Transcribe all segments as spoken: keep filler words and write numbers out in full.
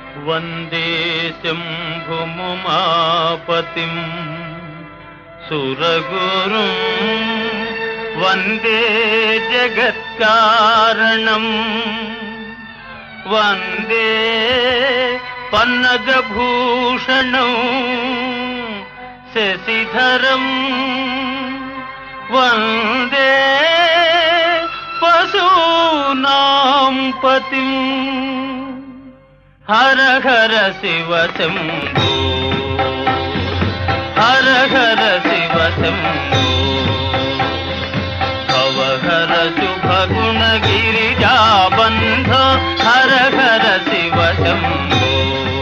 वंदे शंभुमुमापतिं सुरगुरुं वंदे जगत्कारणं वंदे पन्नगभूषणं शशिधरं वंदे पशूनां पतिं हर हर शिव शंभो हर हर शिव शंभो भवहर शुभ गुण गिरिजा बंध हर हर शिव शंभो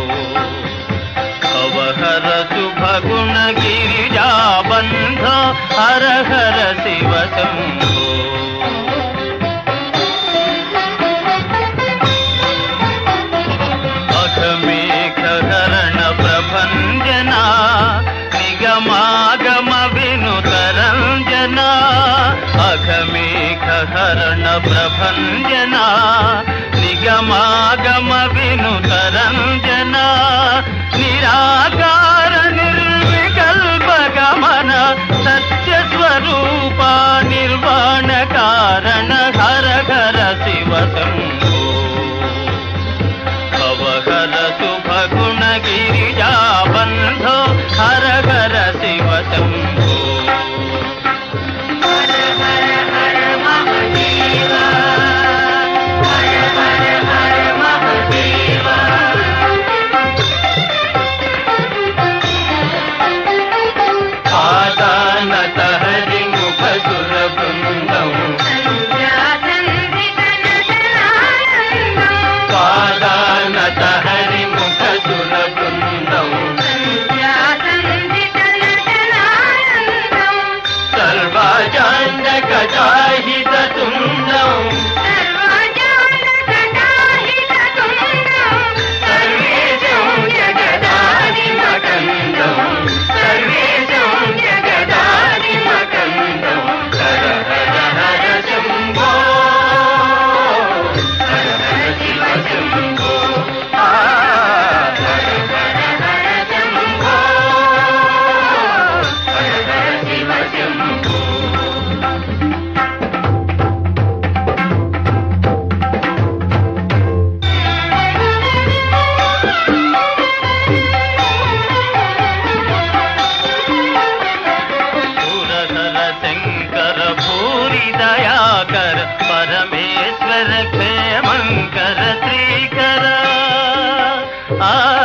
भवहर शुभ गुण गिरिजा बंध हर हर शिव शंभो मेघहरण प्रभंजना निगमागम विनुतरंजना अघमेघहरण प्रभंजना निगमागम विनुतरंजना निराकार निर्विकल्प गमन सत्य स्वरूप निर्वाण कारण हर हर शिव शंभो भवहर शुभ गुण गिरिजा बंधो हर हर शिव शंभो हर हर हर महादेव हर हर हर महादेव आदानत हरि मुख सुर वृंदं हरि मुख सुर वृंदं सर्वजान्त कटाहित तुंडं सर्वेशं जगदादिमकन्दं सर्वेशं जगदादिमकन्दं हर हर हर शंभो हर हर शिव शंभो परमेश्वर क्षेमंकर श्रीकर आ